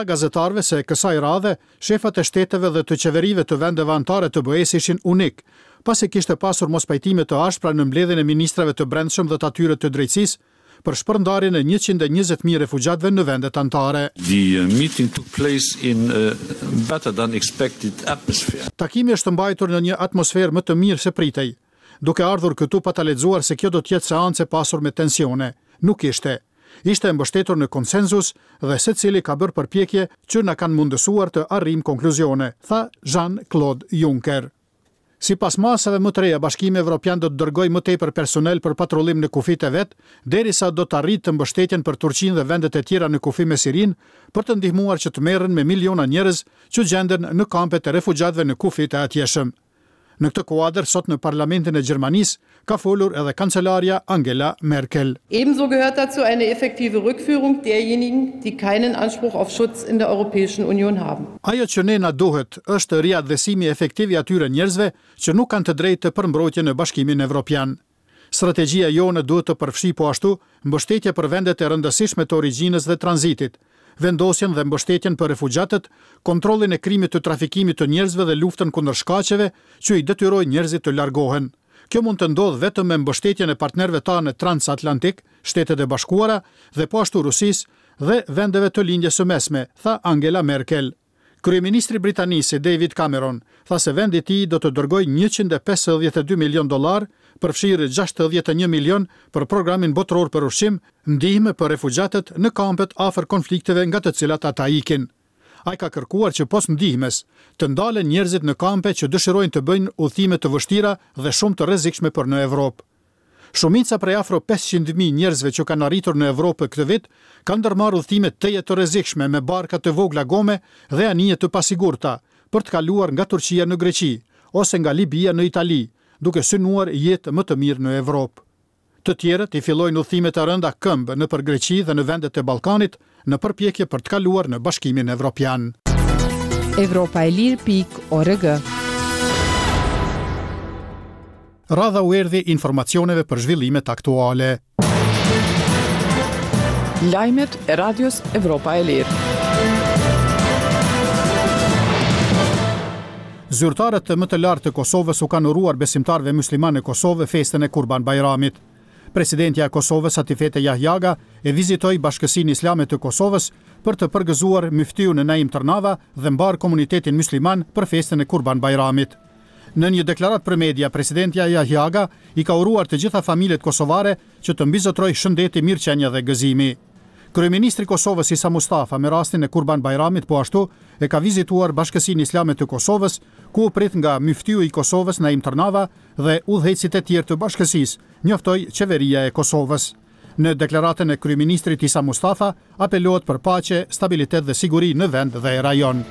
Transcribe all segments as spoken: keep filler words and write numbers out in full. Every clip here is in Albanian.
Gazetarëve se kësaj radhe, shefat e shteteve dhe të qeverive të vendeve anëtare të B E S ishin unik, pasi kishte pasur mos pajtime të ashpra në mbledhjen e ministrave të brendshëm dhe të atyre të drejtësisë për shpërndarjen e njëqind e njëzet mijë refugjatëve në vendet anëtare. The meeting took place in a better than expected atmosphere. Takimi është mbajtur në një atmosferë më të mirë se pritej, duke ardhur këtu pa ta lexuar se kjo do të jetë seancë e pasur me tensione. Nuk ishte. Ishte mbështetur në konsenzus dhe secili ka bërë përpjekje që na kanë mundësuar të arrijmë konkluzione, tha Jean-Claude Juncker. Sipas masave më të reja, Bashkimi Evropian do të dërgojë më tepër personel për patrullim në kufit e vet, derisa do të arrijë të mbështetjen për Turqinë dhe vendet e tjera në kufi me Sirinë për të ndihmuar që të merren me miliona njerëz që gjenden në kampet e refugjatëve në kufit e atjeshëm. Në këtë kuadër, sot në parlamentin e Gjermanisë ka folur edhe kancelaria Angela Merkel. Ebenso gehört dazu eine effektive Rückführung derjenigen, die keinen Anspruch auf Schutz in der Europäischen Union haben. Ajo që ne na duhet është riadhësimi efektiv i atyre njerëzve që nuk kanë të drejtë të përmbrojtje në Bashkimin Evropian. Strategjia jone duhet të përfshi po ashtu mbështetje për vendet e rëndësishme të origjinës dhe tranzitit, vendosjen dhe mbështetjen për refugjatët, kontrollin e krimit të trafikimit të njerëzve dhe luftën kundër shkaqeve që i detyrojnë njerëzit të largohen. Kjo mund të ndodhë vetëm me mbështetjen e partnerëve tanë transatlantik, Shtetet e Bashkuara dhe po ashtu Rusisë dhe vendeve të lindjes së mesme, tha Angela Merkel. Kryeministri britanisë David Cameron tha se vendi i tij do të dërgojë njëqind e pesëdhjetë e dy milion dollar, përfshirë gjashtëdhjetë e një milion për programin botëror për ushqim, ndihmë për refugjatët në kampet afër konflikteve nga të cilat ata ikin. Ai ka kërkuar që pos ndihmes të ndalen njerëzit në kampe që dëshirojnë të bëjnë udhëtime të vështira dhe shumë të rrezikshme për në Evropë. Shumica prej afro pesëqind mijë njerëzve që kanë arritur në Evropë këtë vit kanë ndërmarrë udhëtime teje të rrezikshme me barka të vogla gome dhe anije të pasigurta për të kaluar nga Turqia në Greqi ose nga Libia në Itali, duke synuar jetë më të mirë në Evropë. Të tjerët i fillojnë udhëtime të rënda këmbë nëpër Greqi dhe në vendet e Ballkanit në përpjekje për të kaluar në Bashkimin Evropian. Evropa e Lirë pikë org. Radha u erdhi informacioneve për zhvillimet aktuale. Lajmet e Radios Evropa e Lirë. Zyrtarët të më të lartë të Kosovës u kanë uruar besimtarëve musliman në Kosovë festën e Kurban Bayramit. Presidentja e Kosovës Atifete Jahjaga e vizitoi Bashkësinë Islame të Kosovës për të përgëzuar myftiun Naim Tërnava dhe mbar komunitetin musliman për festën e Kurban Bayramit. Në një deklarat për media, presidentja Jahjaga i ka uruar të gjitha familjet kosovare që të mbizotrojë shëndeti, mirëqenia dhe gëzimi. Kryeministri i Kosovës Isa Mustafa me rastin e Kurban Bayramit po ashtu e ka vizituar Bashkësinë Islame të Kosovës, ku u prit nga myftiu i Kosovës Naim Tërnava dhe udhëheqësit e tjerë të bashkësisë, njoftoi qeveria e Kosovës. Në deklaratën e kryeministrit Isa Mustafa apelohet për paqe, stabilitet dhe siguri në vend dhe rajon.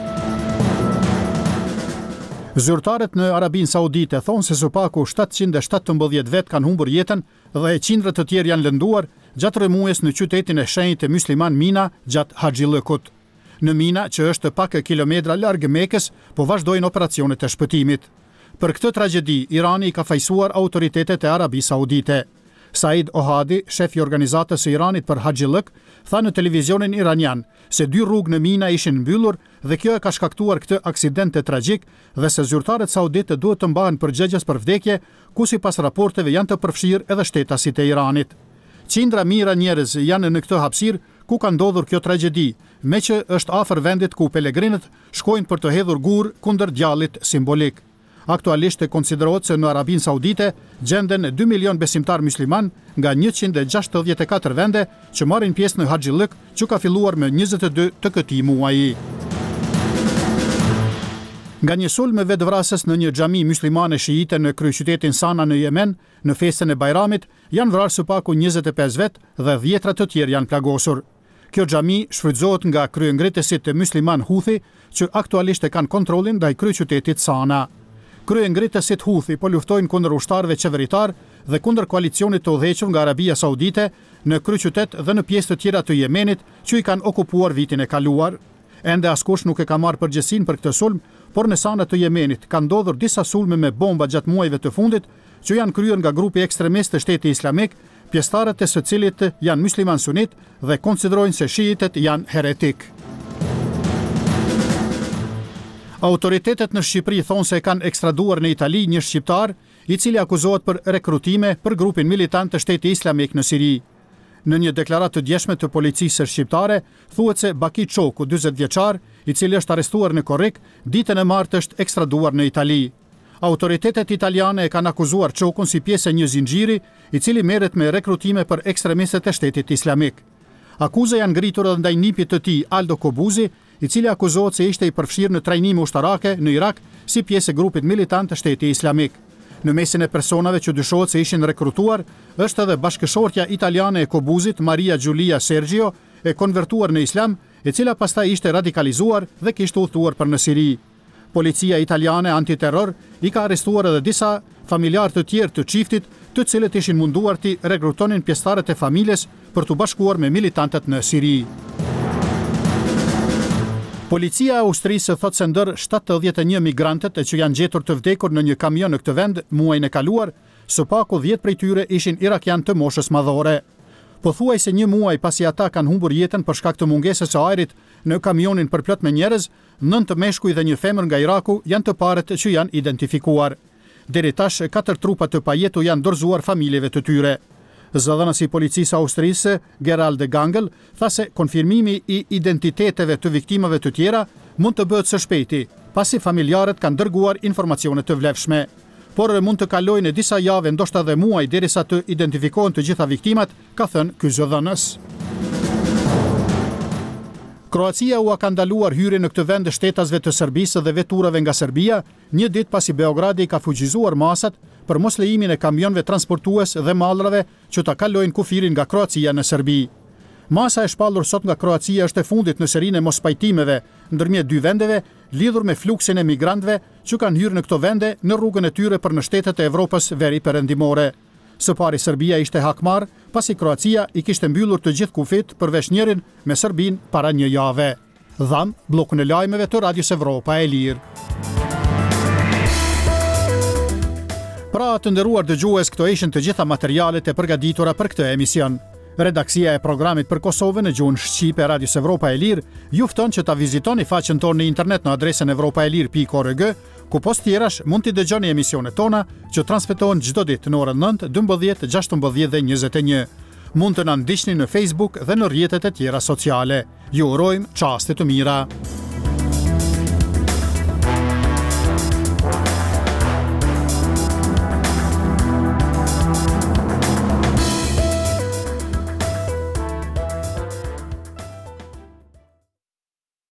Zyrtarët në Arabinë Saudite thonë se së paku shtatëqind e shtatëmbëdhjetë vet kanë humbur jetën dhe e qindra të tjerë janë lënduar gjatë rrëmues në qytetin e shenjtë të musliman Mina gjatë Haxhillëkut. Në Mina, që është pak kilometra larg Mekës, po vazhdojnë operacionet e shpëtimit. Për këtë tragjedi, Irani i ka fajsuar autoritetet e Arabisë Saudite. Said Ohadi, shef i organizatës së Iranit për Haxhillëk, tha në televizionin iranian se dy rrugë në Mina ishin mbyllur dhe kjo e ka shkaktuar këtë aksident tragjik dhe se zyrtarët saudite duhet të mbahen përgjegjës për vdekje, ku sipas raporteve janë të përfshirë edhe shtetasit e Iranit. Qindra mijëra njerëz janë në këtë hapësirë ku ka ndodhur kjo tragjedi, me që është afër vendit ku pelegrinët shkojnë për të hedhur gur kundër djallit simbolik. Aktualisht e konsiderohet se në Arabinë Saudite gjenden dy milion besimtar musliman nga njëqind e gjashtëdhjetë e katër vende që marrin pjesë në Haxhillëk, që ka filluar me njëzet e dy të këtij muaji. Nga një sulm me vetvrasës në një xhami muslimane shiite në kryeqytetin Sana në Yemen, në festën e Bayramit, janë vrarë së paku njëzet e pesë vet dhe dhjetra të tjerë janë plagosur. Kjo xhami shfrytëzohet nga kryengritësit të musliman Houthi, që aktualisht e kanë kontrollin ndaj kryeqytetit Sana. Kryengritësit Houthi po luftojnë kundër ushtarëve qeveritar dhe kundër koalicionit të udhëhequr nga Arabia Saudite në kryeqytet dhe në pjesë të tjera të Yemenit që i kanë okupuar vitin e kaluar. Ende askush nuk e ka marrë përgjegjësinë për këtë sulm, por në Sana të Yemenit kanë ndodhur disa sulme me bomba gjatë muajve të fundit që janë kryer nga grupi ekstremist të Shtetit Islamik, pjesëtarët e së cilit janë musliman sunit dhe konsiderojnë se shiitët janë heretik. Autoritetet në Shqipëri thonë se kanë ekstraduar në Itali një shqiptar i cili akuzohet për rekrutime për grupin militant të Shteti Islamik në Siri. Në një deklaratë të djeshme të policisë shqiptare, thuhet se Baki Çoku, dyzet vjeçar, i cili është arrestuar në Korrik, ditën e martë është ekstraduar në Itali. Autoritetet italiane e kanë akuzuar Çokun si pjesë e një zinxhiri i cili merret me rekrutime për ekstremistët e Shtetit Islamik. Akuza janë ngritur edhe ndaj nipit të tij, Aldo Kobuzi, i cili akuzohet se ishte i përfshirë në trajnime ushtarake në Irak si pjesë e grupit militant të Shtetit Islamik. Në mesin e personave që dyshohet se ishin rekrutuar, është edhe bashkëshortja italiane e Kobuzit, Maria Giulia Sergio, e konvertuar në Islam, e cila pastaj ishte radikalizuar dhe kishte udhëtuar për në Siri. Policia italiane antiterror i ka arrestuar edhe disa familjarë të tjerë të çiftit, të cilët ishin munduar të rekrutonin pjesëtarët e familjes për të bashkuar me militantët në Siri. Policia e Austrisë thot se ndër shtatëdhjetë e një migrantët e që janë gjetur të vdekur në një kamion në këtë vend muajin e kaluar, së paku dhjetë prej tyre ishin irakian të moshës madhore. Pothuajse një muaj pasi ata kanë humbur jetën për shkak të mungesës së ajrit në kamionin përplot me njerëz, nëntë meshkuj dhe një femër nga Iraku janë të parët që janë identifikuar. Deri tash katër trupa të pajetu janë dorëzuar familjeve të tyre. Zëdhënësi i policisë austrisë, Gerald de Gangel, tha se konfirmimi i identiteteve të viktimave të tjera mund të bëhet së shpejti, pasi familjarët kanë dërguar informacione të vlefshme. Por mund të kalojnë disa javë, ndoshta dhe muaj, derisa të identifikohen të gjitha viktimat, ka thënë ky zëdhënës. Kroacia u ka ndaluar hyrjen në këtë vend shtetasve të Serbisë dhe veturave nga Serbia, një ditë pasi Beogradi ka fuqizuar masat për mos lejimin e kamionëve transportues dhe mallrave që ta kalojnë kufirin nga Kroacia në Serbi. Masa e shpallur sot nga Kroacia është e fundit në serinë e mospajtimeve ndërmjet dy vendeve lidhur me fluksin e migrantëve që kanë hyrë në këto vende në rrugën e tyre për në shtetet e Evropës veri perëndimore. Së pari Serbia ishte hakmar, pasi Kroacia i kishte mbyllur të gjithë kufit përveç njërin me Serbinë para një jave. Dham, bllokun e lajmeve të Radios Evropa e Lirë. Pra të nderuar dëgjues, këto ishin të gjitha materialet e përgatitura për këtë emision. Redaksia e programit për Kosovën në gjuhën shqipe e Radios Evropa e Lirë ju fton që ta vizitoni faqen tonë në internet në adresën evropaelir pikë org, ku post tjerash mund t'i dëgjoni emisionet tona që transmetohen çdo ditë në orën nëntë, dymbëdhjetë, gjashtëmbëdhjetë dhe njëzet e një. Mund të na ndiqni në Facebook dhe në rrjetet e tjera sociale. Ju urojmë çaste të mira.